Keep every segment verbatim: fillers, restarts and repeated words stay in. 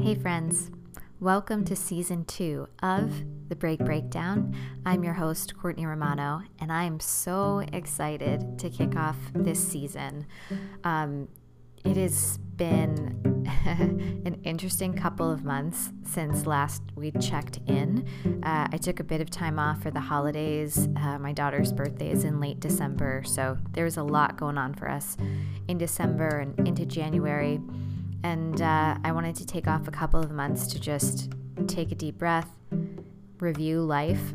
Hey friends, welcome to season two of The Break Breakdown. I'm your host, Courtney Romano, and I'm so excited to kick off this season. Um, it has been an interesting couple of months since last we checked in. Uh, I took a bit of time off for the holidays. Uh, my daughter's birthday is in late December, so there was a lot going on for us in December and into January. And uh, I wanted to take off a couple of months to just take a deep breath, review life,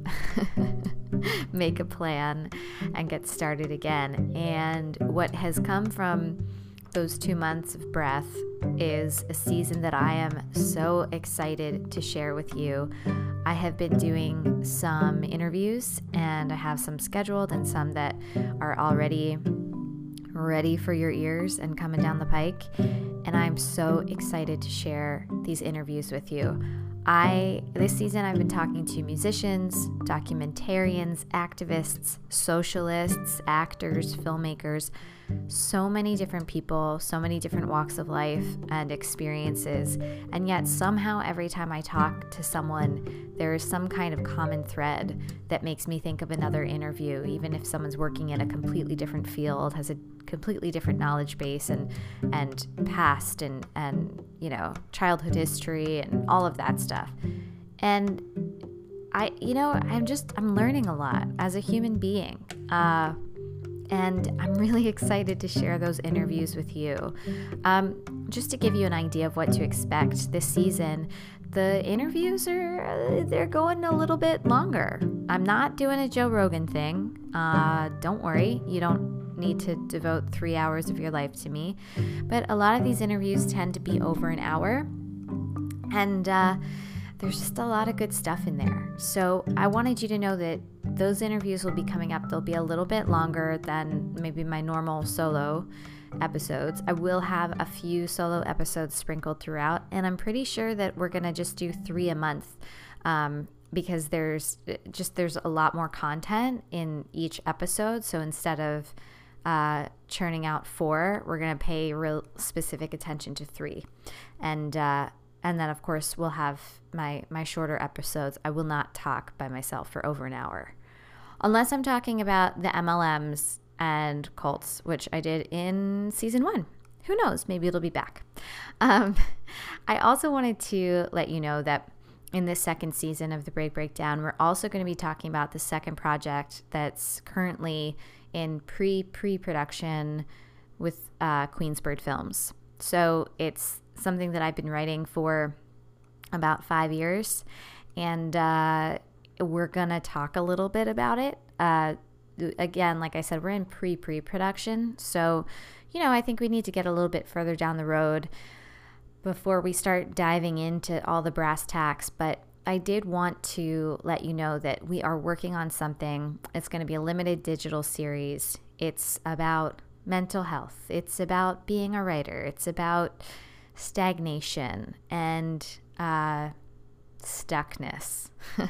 make a plan, and get started again. And what has come from those two months of breath is a season that I am so excited to share with you. I have been doing some interviews, and I have some scheduled and some that are already ready for your ears and coming down the pike. And I'm so excited to share these interviews with you. I this season I've been talking to musicians, documentarians, activists, socialists, actors, filmmakers, so many different people, so many different walks of life and experiences. And yet somehow every time I talk to someone, there is some kind of common thread that makes me think of another interview, even if someone's working in a completely different field, has a completely different knowledge base and and past and and you know childhood history and all of that stuff. And I you know I'm just I'm learning a lot as a human being, uh, and I'm really excited to share those interviews with you. Um, just to give you an idea of what to expect this season, the interviews are they're going a little bit longer. I'm not doing a Joe Rogan thing. Uh, don't worry, you don't need to devote three hours of your life to me, but a lot of these interviews tend to be over an hour, and uh, there's just a lot of good stuff in there. So I wanted you to know that those interviews will be coming up. They'll be a little bit longer than maybe my normal solo episodes. I will have a few solo episodes sprinkled throughout, and I'm pretty sure that we're gonna just do three a month, um, because there's just there's a lot more content in each episode. So instead of Uh, churning out four, we're going to pay real specific attention to three. And uh, and then, of course, we'll have my, my shorter episodes. I will not talk by myself for over an hour. Unless I'm talking about the M L Ms and cults, which I did in season one. Who knows? Maybe it'll be back. Um, I also wanted to let you know that in this second season of The Break Breakdown, we're also going to be talking about the second project that's currently in pre pre production with uh, Queensbird Films. So it's something that I've been writing for about five years, and uh, we're gonna talk a little bit about it. Uh, again, like I said, we're in pre pre production, so you know I think we need to get a little bit further down the road before we start diving into all the brass tacks. But I did want to let you know that we are working on something. It's going to be a limited digital series. It's about mental health. It's about being a writer. It's about stagnation and uh, stuckness.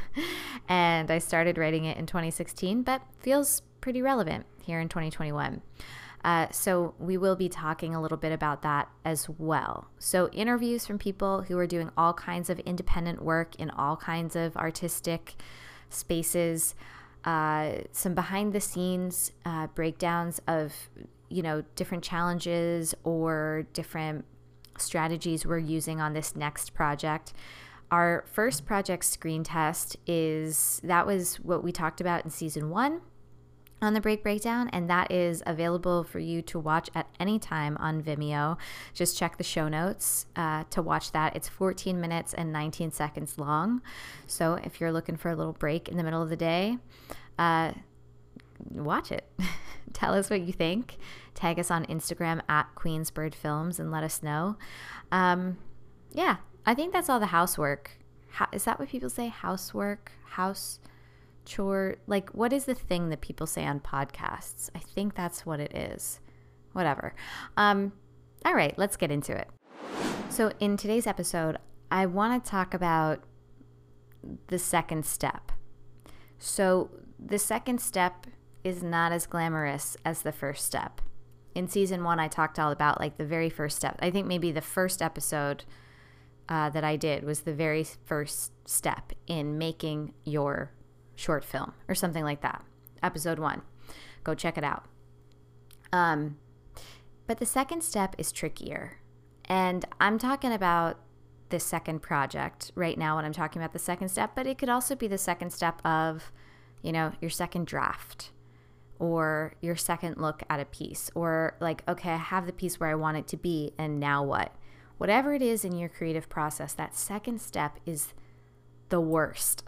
And I started writing it in twenty sixteen, but feels pretty relevant here in twenty twenty-one. Uh, so we will be talking a little bit about that as well. So interviews from people who are doing all kinds of independent work in all kinds of artistic spaces, uh, some behind the scenes uh, breakdowns of, you know, different challenges or different strategies we're using on this next project. Our first project, Screen Test, is that was what we talked about in season one on The Break Breakdown, and that is available for you to watch at any time on Vimeo. Just check the show notes uh, to watch that. It's fourteen minutes and nineteen seconds long. So if you're looking for a little break in the middle of the day, uh, watch it. Tell us what you think. Tag us on Instagram at Queensbird Films and let us know. Um, yeah, I think that's all the housework. How, is that what people say? Housework? House? Chore, like what is the thing that people say on podcasts? I think that's what it is. Whatever. Um, all right, let's get into it. So in today's episode, I want to talk about the second step. So the second step is not as glamorous as the first step. In season one, I talked all about like the very first step. I think maybe the first episode uh, that I did was the very first step in making your short film or something like that. Episode one. Go check it out. Um, but the second step is trickier. And I'm talking about the second project right now when I'm talking about the second step, but it could also be the second step of, you know, your second draft or your second look at a piece, or like, okay, I have the piece where I want it to be, and now what? Whatever it is in your creative process, that second step is the worst.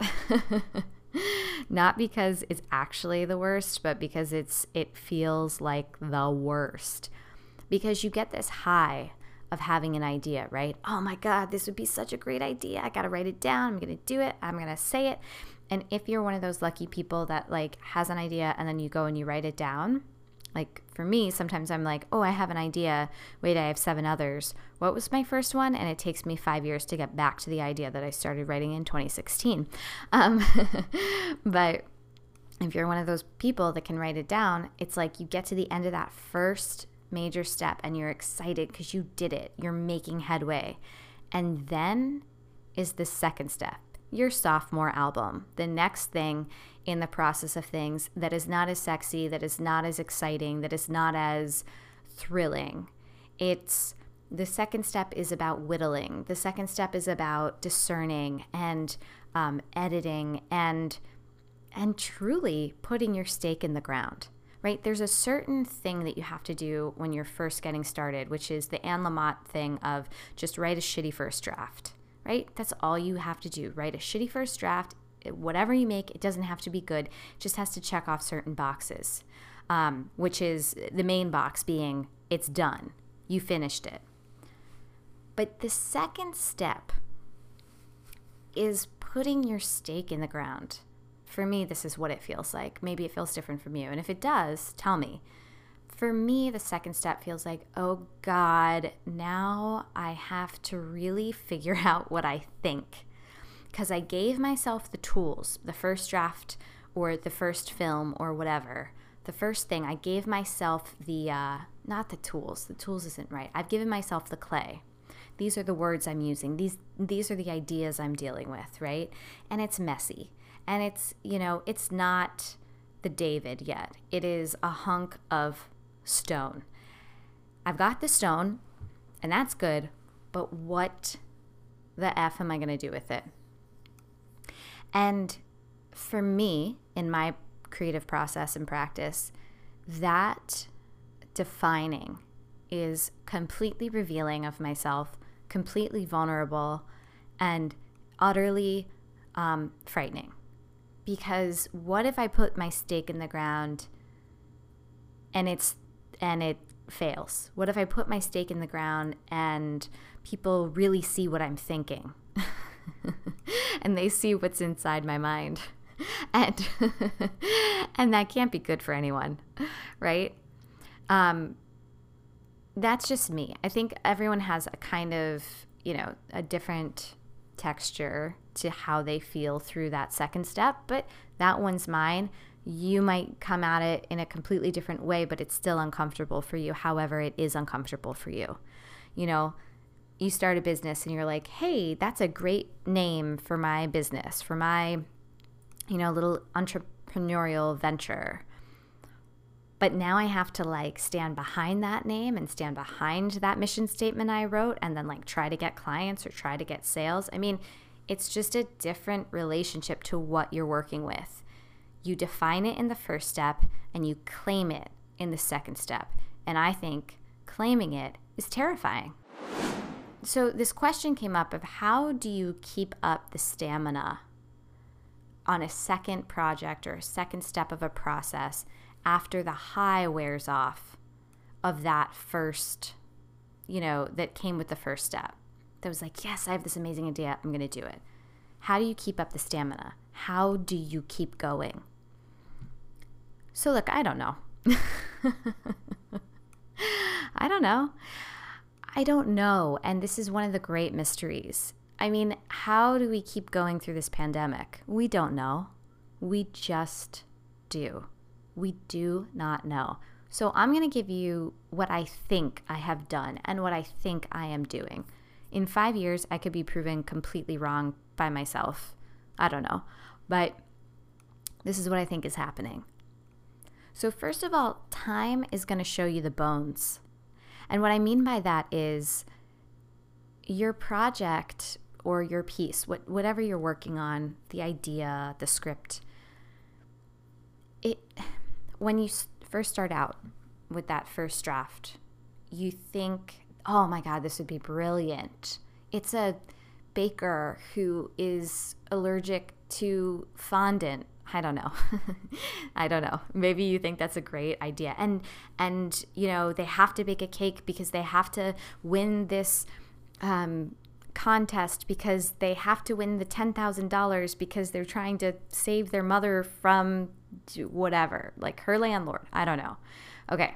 Not because it's actually the worst, but because it's it feels like the worst. Because you get this high of having an idea, right? Oh my God, this would be such a great idea. I got to write it down. I'm going to do it. I'm going to say it. And if you're one of those lucky people that like has an idea and then you go and you write it down, like for me, sometimes I'm like, oh, I have an idea. Wait, I have seven others. What was my first one? And it takes me five years to get back to the idea that I started writing in twenty sixteen. Um, but if you're one of those people that can write it down, it's like you get to the end of that first major step and you're excited because you did it. You're making headway. And then is the second step, your sophomore album, the next thing in the process of things that is not as sexy, that is not as exciting, that is not as thrilling. It's the second step is about whittling. The second step is about discerning and um, editing and and truly putting your stake in the ground, right? There's a certain thing that you have to do when you're first getting started, which is the Anne Lamott thing of just write a shitty first draft. Right? That's all you have to do. Write a shitty first draft. Whatever you make, it doesn't have to be good. It just has to check off certain boxes, um, which is the main box being it's done. You finished it. But the second step is putting your stake in the ground. For me, this is what it feels like. Maybe it feels different from you. And if it does, tell me. For me, the second step feels like, oh God, now I have to really figure out what I think. Because I gave myself the tools, the first draft or the first film or whatever. The first thing, I gave myself the, uh, not the tools, the tools isn't right. I've given myself the clay. These are the words I'm using. These, these are the ideas I'm dealing with, right? And it's messy. And it's, you know, it's not the David yet. It is a hunk of stone. I've got the stone, and that's good, but what the F am I going to do with it? And for me, in my creative process and practice, that defining is completely revealing of myself, completely vulnerable, and utterly um, frightening. Because what if I put my stake in the ground and it's and it fails? What if I put my stake in the ground and people really see what I'm thinking and they see what's inside my mind? And and that can't be good for anyone, right? Um, that's just me. I think everyone has a kind of, you know, a different texture to how they feel through that second step, but that one's mine. You might come at it in a completely different way, but it's still uncomfortable for you. However, it is uncomfortable for you. You know, you start a business and you're like, hey, that's a great name for my business, for my, you know, little entrepreneurial venture. But now I have to like stand behind that name and stand behind that mission statement I wrote and then like try to get clients or try to get sales. I mean, it's just a different relationship to what you're working with. You define it in the first step and you claim it in the second step. And I think claiming it is terrifying. So this question came up of how do you keep up the stamina on a second project or a second step of a process after the high wears off of that first, you know, that came with the first step. That was like, yes, I have this amazing idea. I'm going to do it. How do you keep up the stamina? How do you keep going? So look, I don't know. I don't know. I don't know. And this is one of the great mysteries. I mean, how do we keep going through this pandemic? We don't know. We just do. We do not know. So I'm going to give you what I think I have done and what I think I am doing. In five years, I could be proven completely wrong by myself. I don't know. But this is what I think is happening. So first of all, time is going to show you the bones. And what I mean by that is your project or your piece, what, whatever you're working on, the idea, the script, it when you first start out with that first draft, you think, oh my God, this would be brilliant. It's a baker who is allergic to fondant. I don't know. I don't know. Maybe you think that's a great idea. And, and you know, they have to bake a cake because they have to win this um, contest because they have to win the ten thousand dollars because they're trying to save their mother from whatever, like her landlord. I don't know. Okay.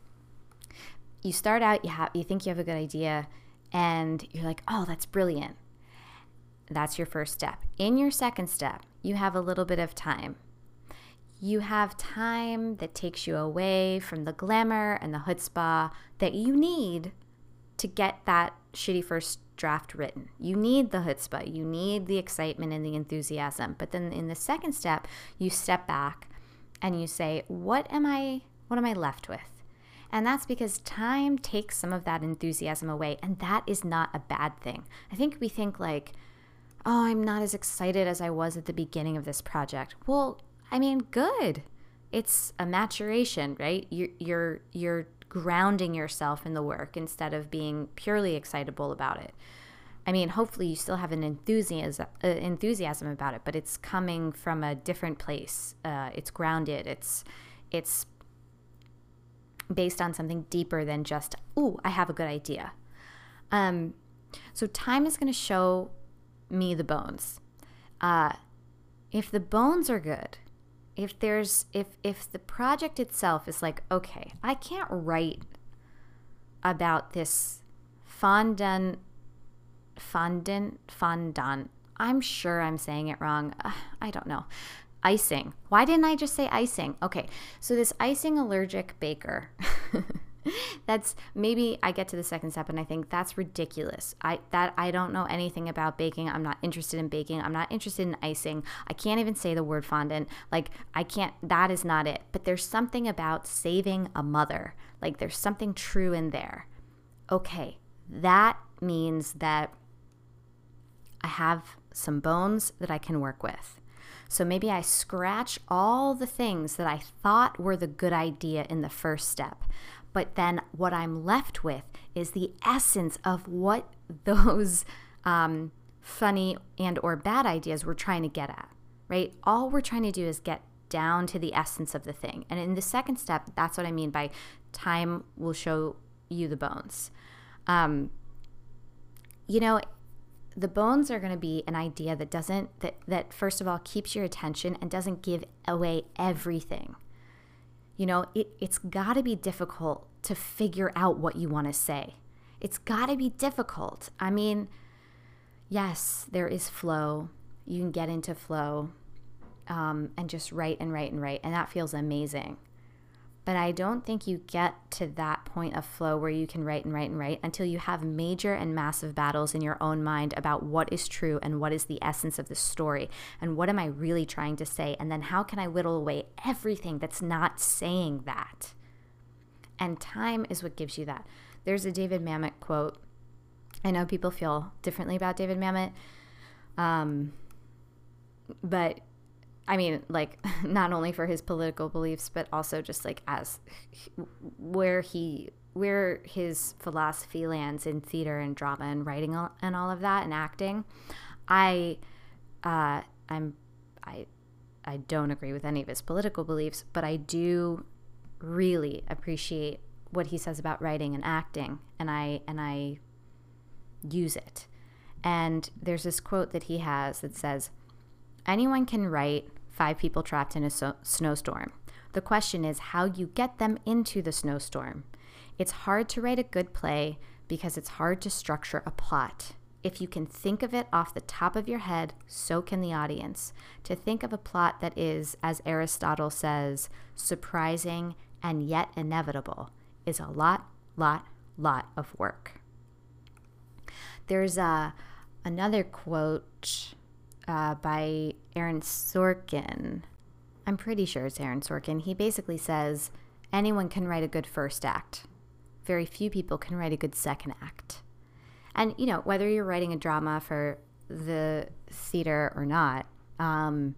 You start out, you have, you think you have a good idea, and you're like, oh, that's brilliant. That's your first step. In your second step, you have a little bit of time. You have time that takes you away from the glamour and the chutzpah that you need to get that shitty first draft written. You need the chutzpah. You need the excitement and the enthusiasm. But then in the second step, you step back and you say, what am I, what am I left with? And that's because time takes some of that enthusiasm away, and that is not a bad thing. I think we think like, oh, I'm not as excited as I was at the beginning of this project. Well, I mean, good. It's a maturation, right? You're, you're, you're grounding yourself in the work instead of being purely excitable about it. I mean, hopefully you still have an enthusiasm, uh, enthusiasm about it, but it's coming from a different place. Uh, it's grounded. It's, it's based on something deeper than just, ooh, I have a good idea. Um, so time is going to show me the bones. Uh, if the bones are good, if there's, if, if the project itself is like, okay, I can't write about this fondant, fondant, fondant. I'm sure I'm saying it wrong. Uh, I don't know. Icing. Why didn't I just say icing? Okay, so this icing allergic baker, that's maybe I get to the second step and I think that's ridiculous. I that I don't know anything about baking. I'm not interested in baking. I'm not interested in icing. I can't even say the word fondant. Like I can't, that is not it. But there's something about saving a mother. Like there's something true in there. Okay, that means that I have some bones that I can work with. So maybe I scratch all the things that I thought were the good idea in the first step. But then what I'm left with is the essence of what those um, funny and or bad ideas we're trying to get at, right? All we're trying to do is get down to the essence of the thing. And in the second step, that's what I mean by time will show you the bones. Um, you know, the bones are going to be an idea that doesn't, that, that first of all keeps your attention and doesn't give away everything. You know, it, it's got to be difficult to figure out what you want to say. It's got to be difficult. I mean, yes, there is flow. You can get into flow um, and just write and write and write, and that feels amazing. But I don't think you get to that point of flow where you can write and write and write until you have major and massive battles in your own mind about what is true and what is the essence of the story and what am I really trying to say, and then how can I whittle away everything that's not saying that. And time is what gives you that. There's a David Mamet quote. I know people feel differently about David Mamet, um, but I mean, like, not only for his political beliefs, but also just like as where he, where his philosophy lands in theater and drama and writing and all of that and acting. I, uh, I'm, I, I don't agree with any of his political beliefs, but I do really appreciate what he says about writing and acting, and I, and I use it. And there's this quote that he has that says, anyone can write five people trapped in a so- snowstorm. The question is how you get them into the snowstorm. It's hard to write a good play because it's hard to structure a plot. If you can think of it off the top of your head, so can the audience. To think of a plot that is, as Aristotle says, surprising and yet inevitable is a lot, lot, lot of work. There's uh, another quote uh, by Aaron Sorkin. I'm pretty sure it's Aaron Sorkin. He basically says, anyone can write a good first act. Very few people can write a good second act. And, you know, whether you're writing a drama for the theater or not, um,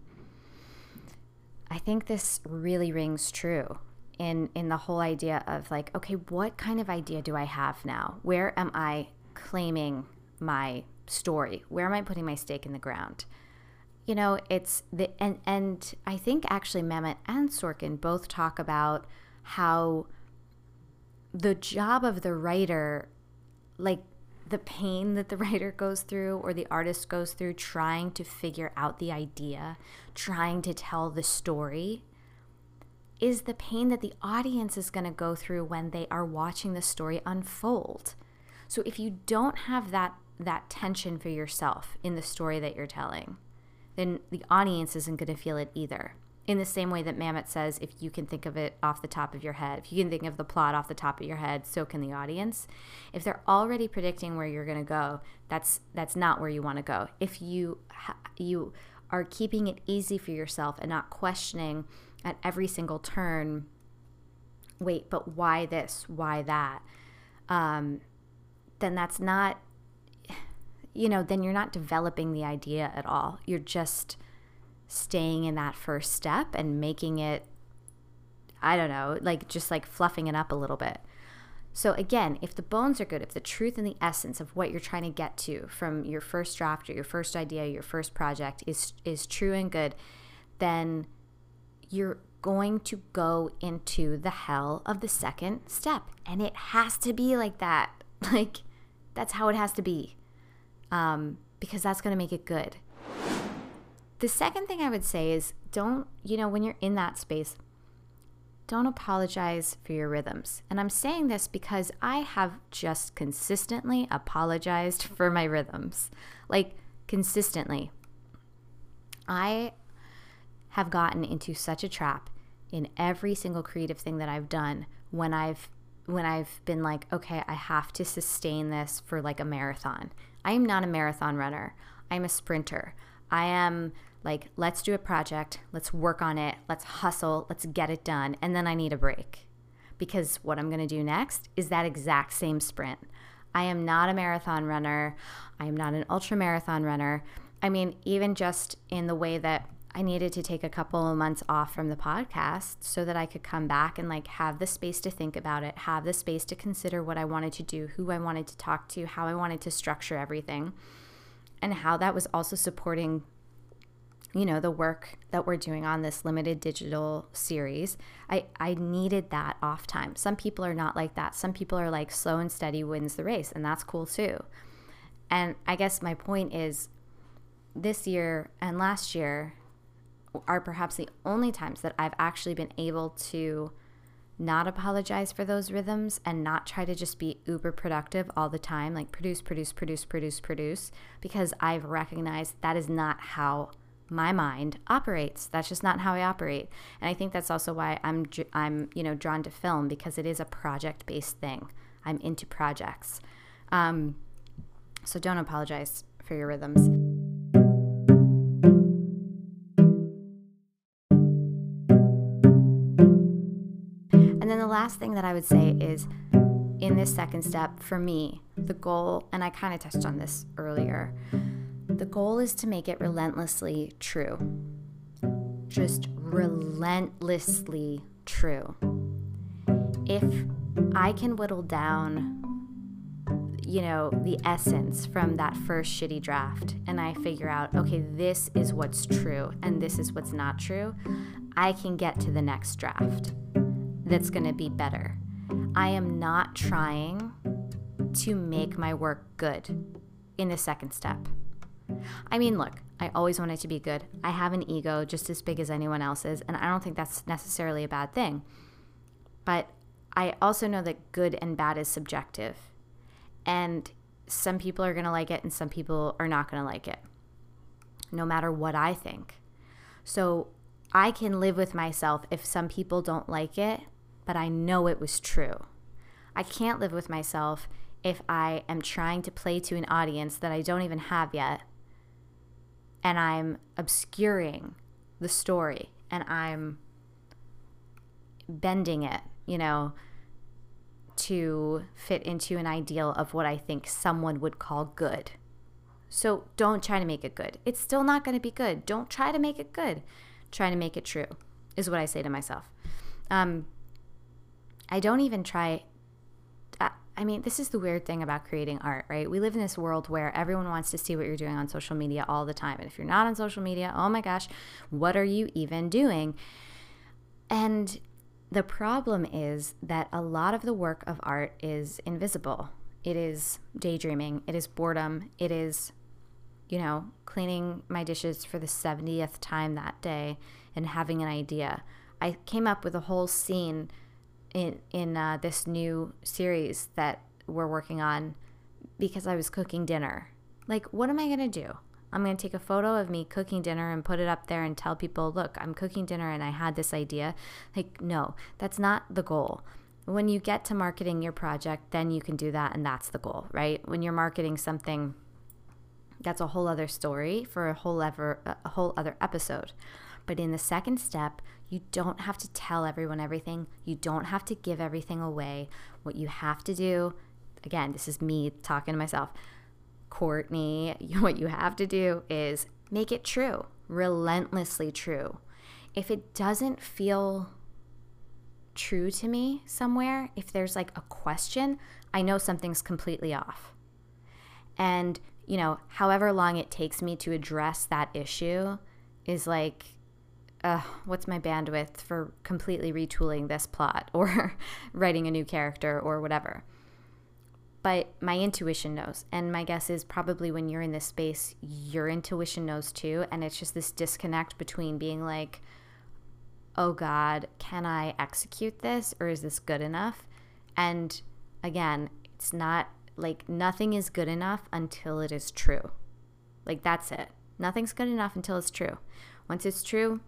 I think this really rings true in, in the whole idea of like, okay, what kind of idea do I have now? Where am I claiming my story? Where am I putting my stake in the ground? You know, it's the, and, and I think actually Mamet and Sorkin both talk about how the job of the writer, like the pain that the writer goes through or the artist goes through trying to figure out the idea, trying to tell the story, is the pain that the audience is going to go through when they are watching the story unfold. So if you don't have that that tension for yourself in the story that you're telling, then the audience isn't going to feel it either. In the same way that Mamet says, if you can think of it off the top of your head, if you can think of the plot off the top of your head, so can the audience. If they're already predicting where you're going to go, that's that's not where you want to go. If you ha- you are keeping it easy for yourself and not questioning at every single turn, wait, but why this, why that, um, then that's not, you know, then you're not developing the idea at all. You're just staying in that first step and making it, I don't know, like just like fluffing it up a little bit. So again, if the bones are good, if the truth and the essence of what you're trying to get to from your first draft or your first idea, your first project is is true and good, then you're going to go into the hell of the second step. And it has to be like that. Like, that's how it has to be. Um, because that's going to make it good. The second thing I would say is don't, you know, when you're in that space, don't apologize for your rhythms. And I'm saying this because I have just consistently apologized for my rhythms. Like, consistently. I have gotten into such a trap in every single creative thing that I've done when I've when I've been like, okay, I have to sustain this for like a marathon. I am not a marathon runner. I'm a sprinter. I am like, let's do a project, let's work on it, let's hustle, let's get it done, and then I need a break. Because what I'm going to do next is that exact same sprint. I am not a marathon runner. I am not an ultra marathon runner. I mean, even just in the way that I needed to take a couple of months off from the podcast so that I could come back and like have the space to think about it, have the space to consider what I wanted to do, who I wanted to talk to, how I wanted to structure everything, and how that was also supporting, you know, the work that we're doing on this limited digital series. I, I needed that off time. Some people are not like that. Some people are like slow and steady wins the race, and that's cool too. And I guess my point is this year and last year are perhaps the only times that I've actually been able to not apologize for those rhythms and not try to just be uber productive all the time, like produce, produce, produce, produce, produce, because I've recognized that is not how my mind operates. That's just not how I operate. And I think that's also why I'm, I'm, you know, drawn to film, because it is a project-based thing. I'm into projects. Um, so don't apologize for your rhythms. And then the last thing that I would say is, in this second step, for me, the goal, and I kind of touched on this earlier, the goal is to make it relentlessly true. Just relentlessly true. If I can whittle down, you know, the essence from that first shitty draft, and I figure out, okay, this is what's true and this is what's not true, I can get to the next draft that's going to be better. I am not trying to make my work good in the second step. I mean, look, I always want it to be good. I have an ego just as big as anyone else's, and I don't think that's necessarily a bad thing. But I also know that good and bad is subjective. And some people are going to like it and some people are not going to like it, no matter what I think. So I can live with myself if some people don't like it, but I know it was true. I can't live with myself if I am trying to play to an audience that I don't even have yet, and I'm obscuring the story and I'm bending it, you know, to fit into an ideal of what I think someone would call good. So don't try to make it good. It's still not going to be good. Don't try to make it good. Try to make it true is what I say to myself. Um, I don't even try. Uh, I mean, this is the weird thing about creating art, right? We live in this world where everyone wants to see what you're doing on social media all the time. And if you're not on social media, oh my gosh, what are you even doing? And the problem is that a lot of the work of art is invisible. It is daydreaming. It is boredom. It is, you know, cleaning my dishes for the seventieth time that day and having an idea. I came up with a whole scene in in uh, this new series that we're working on because I was cooking dinner. Like, what am I going to do? I'm going to take a photo of me cooking dinner and put it up there and tell people, look, I'm cooking dinner and I had this idea. Like, no, that's not the goal. When you get to marketing your project, then you can do that, and that's the goal, right? When you're marketing something, that's a whole other story for a whole ever a whole other episode. But in the second step, you don't have to tell everyone everything. You don't have to give everything away. What you have to do, again, this is me talking to myself, Courtney, what you have to do is make it true, relentlessly true. If it doesn't feel true to me somewhere, if there's like a question, I know something's completely off. And, you know, however long it takes me to address that issue is like, uh, what's my bandwidth for completely retooling this plot or writing a new character or whatever. But my intuition knows. And my guess is probably when you're in this space, your intuition knows too. And it's just this disconnect between being like, oh God, can I execute this? Or is this good enough? And again, it's not like nothing is good enough until it is true. Like, that's it. Nothing's good enough until it's true. Once it's true,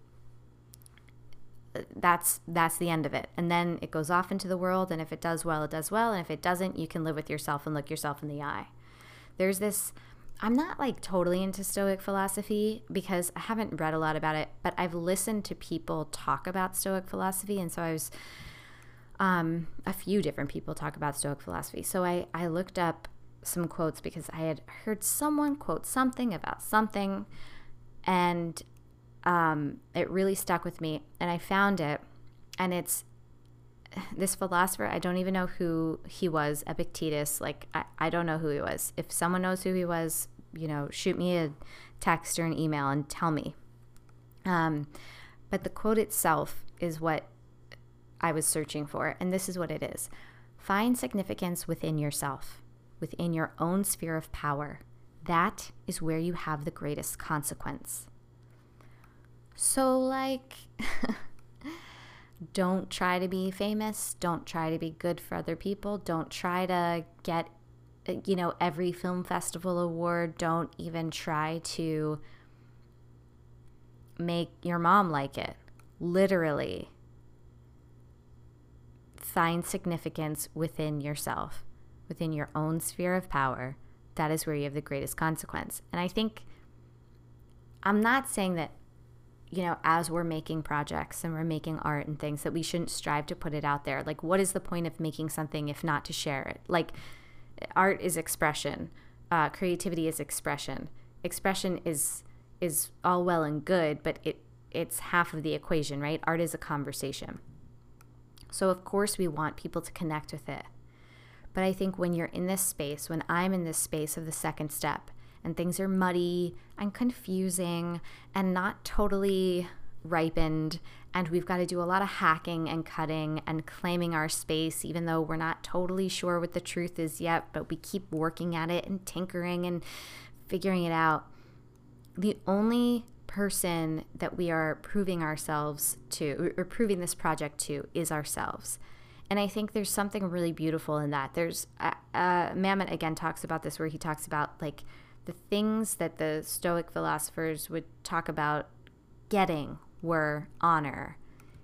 that's that's the end of it. And then it goes off into the world, and if it does well, it does well, and if it doesn't, you can live with yourself and look yourself in the eye. There's this, I'm not like totally into Stoic philosophy because I haven't read a lot about it, but I've listened to people talk about Stoic philosophy, and so I was um, a few different people talk about Stoic philosophy. So I, I looked up some quotes because I had heard someone quote something about something, and Um, it really stuck with me, and I found it, and it's this philosopher. I don't even know who he was, Epictetus. Like, I, I don't know who he was. If someone knows who he was, you know, shoot me a text or an email and tell me. Um, but the quote itself is what I was searching for, and this is what it is. Find significance within yourself, within your own sphere of power. That is where you have the greatest consequence. So, like, don't try to be famous. Don't try to be good for other people. Don't try to get, you know, every film festival award. Don't even try to make your mom like it. Literally, find significance within yourself, within your own sphere of power. That is where you have the greatest consequence. And I think, I'm not saying that, you know, as we're making projects and we're making art and things, that we shouldn't strive to put it out there. Like, what is the point of making something if not to share it? Like, art is expression. Uh, creativity is expression. Expression is is all well and good, but it it's half of the equation, right? Art is a conversation. So, of course, we want people to connect with it. But I think when you're in this space, when I'm in this space of the second step, and things are muddy and confusing and not totally ripened, and we've got to do a lot of hacking and cutting and claiming our space, even though we're not totally sure what the truth is yet, but we keep working at it and tinkering and figuring it out. The only person that we are proving ourselves to, or proving this project to, is ourselves. And I think there's something really beautiful in that. There's, uh, uh, Mamet again talks about this, where he talks about like the things that the Stoic philosophers would talk about getting were honor,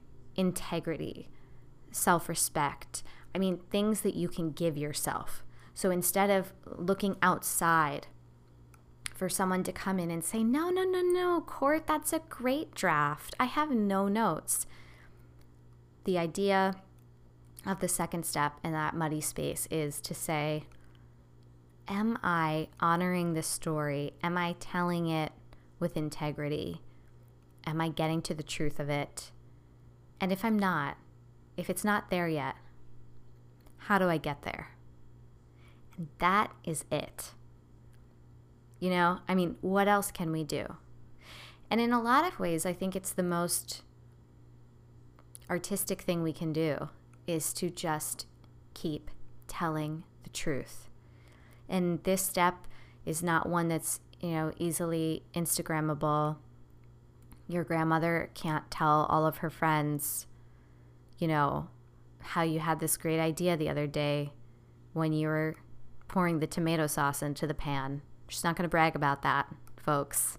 integrity, self-respect. I mean, things that you can give yourself. So instead of looking outside for someone to come in and say, no, no, no, no, Court, that's a great draft. I have no notes. The idea of the second step in that muddy space is to say, am I honoring this story? Am I telling it with integrity? Am I getting to the truth of it? And if I'm not, if it's not there yet, how do I get there? And that is it. You know, I mean, what else can we do? And in a lot of ways, I think it's the most artistic thing we can do is to just keep telling the truth. And this step is not one that's, you know, easily Instagrammable. Your grandmother can't tell all of her friends, you know, how you had this great idea the other day when you were pouring the tomato sauce into the pan. She's not going to brag about that, folks.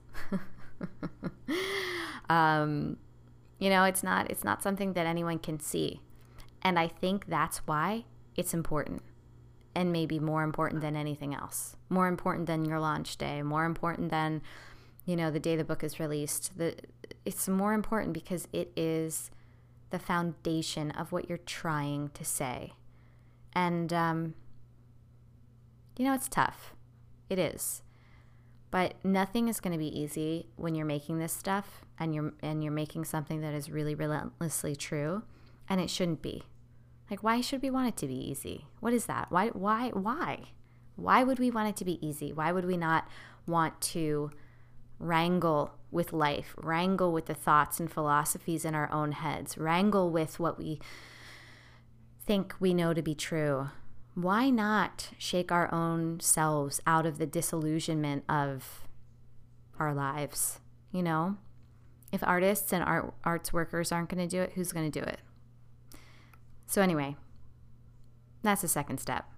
um, you know, it's not it's not something that anyone can see. And I think that's why it's important, and maybe more important than anything else. More important than your launch day, more important than, you know, the day the book is released. The, it's more important because it is the foundation of what you're trying to say. And, um, you know, it's tough. It is. But nothing is going to be easy when you're making this stuff and you're and you're making something that is really relentlessly true, and it shouldn't be. Like, why should we want it to be easy? What is that? Why why why? Why would we want it to be easy? Why would we not want to wrangle with life, wrangle with the thoughts and philosophies in our own heads, wrangle with what we think we know to be true? Why not shake our own selves out of the disillusionment of our lives? You know, if artists and art arts workers aren't going to do it, who's going to do it? So anyway, that's the second step.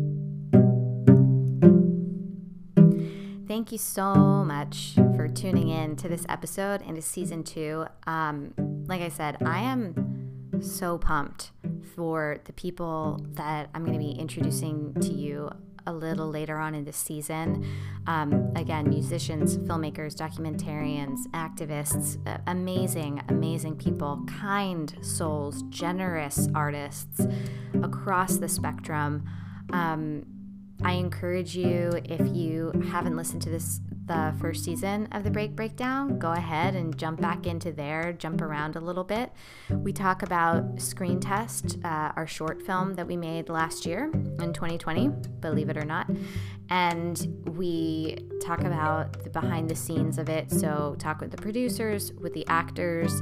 Thank you so much for tuning in to this episode and to season two. Um, like I said, I am so pumped for the people that I'm going to be introducing to you a little later on in this season. Um, again, musicians, filmmakers, documentarians, activists, uh, amazing, amazing people, kind souls, generous artists across the spectrum. Um, I encourage you, if you haven't listened to this, the first season of The Break Breakdown, go ahead and jump back into there, jump around a little bit. We talk about Screen Test, uh, our short film that we made last year in twenty twenty, believe it or not. And we talk about the behind the scenes of it. So talk with the producers, with the actors.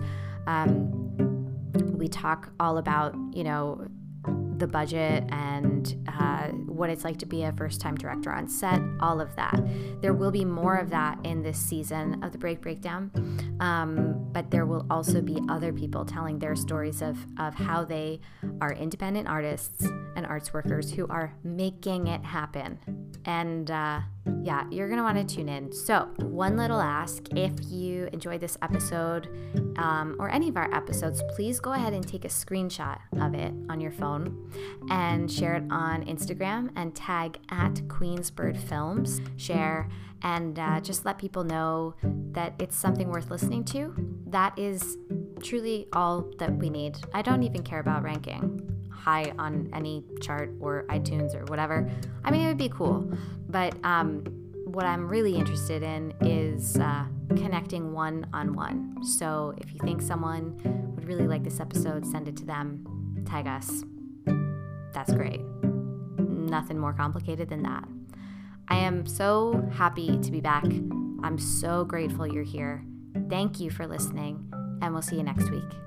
Um, we talk all about, you know, the budget and uh, what it's like to be a first-time director on set, all of that. There will be more of that in this season of The Break Breakdown, um, but there will also be other people telling their stories of, of how they are independent artists and arts workers who are making it happen. And uh, yeah, you're going to want to tune in. So one little ask, if you enjoyed this episode um, or any of our episodes, please go ahead and take a screenshot of it on your phone and share it on Instagram and tag at Queensbird Films. Share and uh, just let people know that it's something worth listening to. That is truly all that we need. I don't even care about ranking high on any chart or iTunes or whatever. I mean, it would be cool, but um, what I'm really interested in is uh, connecting one-on-one. So if you think someone would really like this episode, send it to them, tag us. That's great. Nothing more complicated than that. I am so happy to be back. I'm so grateful you're here. Thank you for listening, and we'll see you next week.